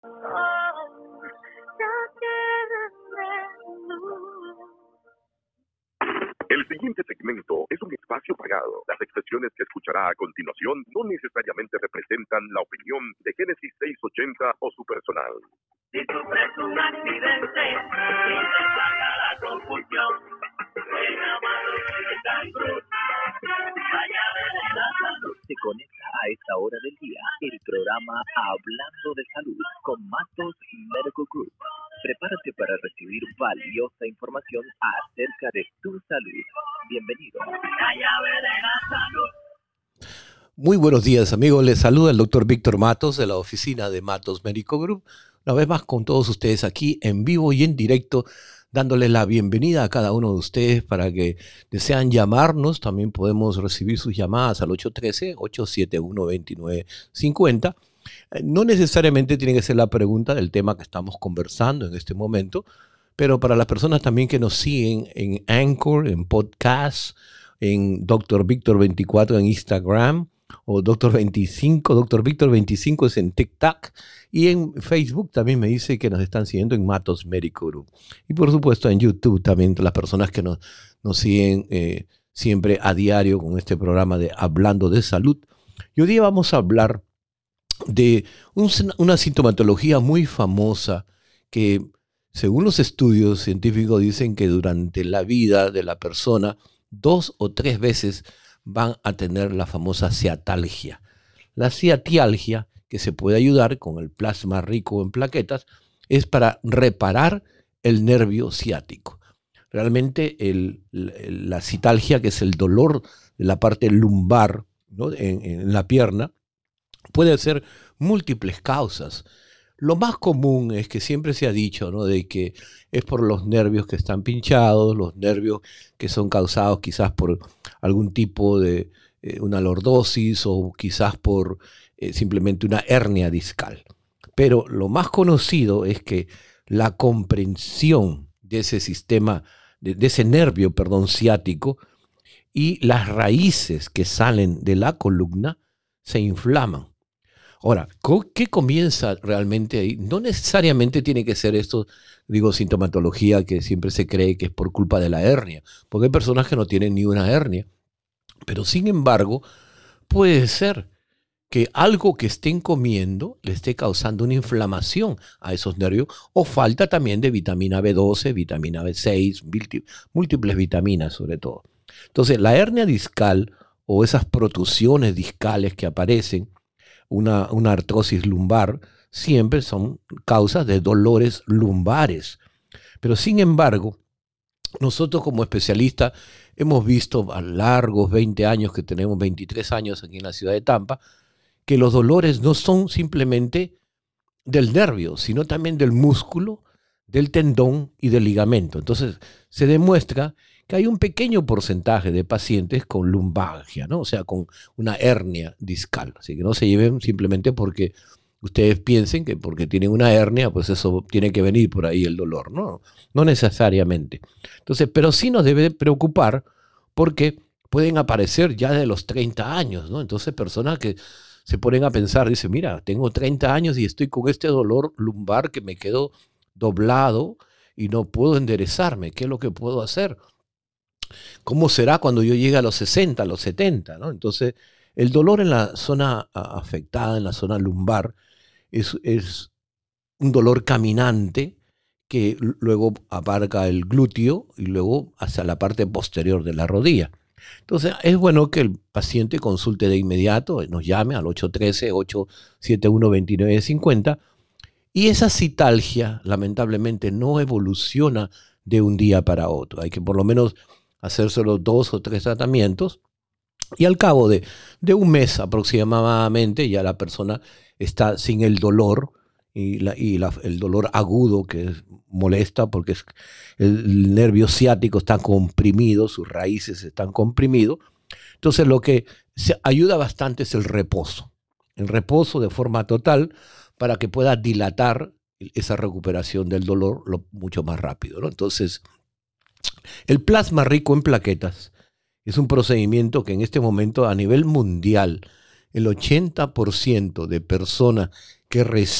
El siguiente segmento es un espacio pagado. Las expresiones que escuchará a continuación no necesariamente representan la opinión de Génesis 680 o su personal. Si sufres un accidente y te saca la confusión, ven a Matos Medical Group, la llave de la salud. Se conecta a esta hora del día el programa Hablando de Salud con Matos Medical Group. Prepárate para recibir valiosa información acerca de tu salud. Bienvenido. La llave de la salud. Muy buenos días, amigos. Les saluda el doctor Víctor Matos de la oficina de Matos Medical Group. Una vez más con todos ustedes aquí en vivo y en directo, dándoles la bienvenida a cada uno de ustedes para que desean llamarnos. También podemos recibir sus llamadas al 813-871-2950. No necesariamente tiene que ser la pregunta del tema que estamos conversando en este momento, pero para las personas también que nos siguen en Anchor, en podcast, en Dr. Víctor 24 en Instagram, o Dr. 25, Dr. Víctor 25 es en TikTok, y en Facebook también me dice que nos están siguiendo en Matos Medical Group. Y por supuesto en YouTube también las personas que nos siguen siempre a diario con este programa de Hablando de Salud. Y hoy día vamos a hablar de una sintomatología muy famosa que, según los estudios científicos, dicen que durante la vida de la persona 2 o 3 veces van a tener la famosa ciatalgia. La ciatialgia, que se puede ayudar con el plasma rico en plaquetas, es para reparar el nervio ciático. Realmente la citalgia, que es el dolor de la parte lumbar, ¿no?, en la pierna, puede ser múltiples causas. Lo más común es que siempre se ha dicho, ¿no?, de que es por los nervios que están pinchados, los nervios que son causados quizás por algún tipo de una lordosis o quizás por simplemente una hernia discal. Pero lo más conocido es que la comprensión de ese sistema, de ese nervio, ciático, y las raíces que salen de la columna se inflaman. Ahora, ¿qué comienza realmente ahí? No necesariamente tiene que ser esto, sintomatología que siempre se cree que es por culpa de la hernia, porque hay personas que no tienen ni una hernia. Pero sin embargo, puede ser que algo que estén comiendo le esté causando una inflamación a esos nervios, o falta también de vitamina B12, vitamina B6, múltiples vitaminas sobre todo. Entonces, la hernia discal o esas protusiones discales que aparecen, una artrosis lumbar, siempre son causas de dolores lumbares. Pero sin embargo, nosotros como especialistas hemos visto a largos 20 años, que tenemos 23 años aquí en la ciudad de Tampa, que los dolores no son simplemente del nervio, sino también del músculo, del tendón y del ligamento. Entonces se demuestra que hay un pequeño porcentaje de pacientes con lumbalgia, ¿no? O sea, con una hernia discal. Así que no se lleven simplemente porque ustedes piensen que porque tienen una hernia, pues eso tiene que venir por ahí el dolor. No necesariamente. Entonces, pero sí nos debe preocupar porque pueden aparecer ya de los 30 años, ¿no? Entonces, personas que se ponen a pensar, dicen, mira, tengo 30 años y estoy con este dolor lumbar que me quedo doblado y no puedo enderezarme. ¿Qué es lo que puedo hacer? ¿Cómo será cuando yo llegue a los 60, a los 70, ¿no? Entonces, el dolor en la zona afectada, en la zona lumbar, es un dolor caminante que luego abarca el glúteo y luego hacia la parte posterior de la rodilla. Entonces, es bueno que el paciente consulte de inmediato, nos llame al 813-871-2950, y esa citalgia, lamentablemente, no evoluciona de un día para otro. Hay que por lo menos hacérselo 2 o 3 tratamientos, y al cabo de un mes aproximadamente ya la persona está sin el dolor el dolor agudo que molesta porque el nervio ciático está comprimido, sus raíces están comprimidos. Entonces lo que se ayuda bastante es el reposo de forma total para que pueda dilatar esa recuperación del dolor mucho más rápido, ¿no? Entonces, el plasma rico en plaquetas es un procedimiento que en este momento a nivel mundial el 80% de personas que reciben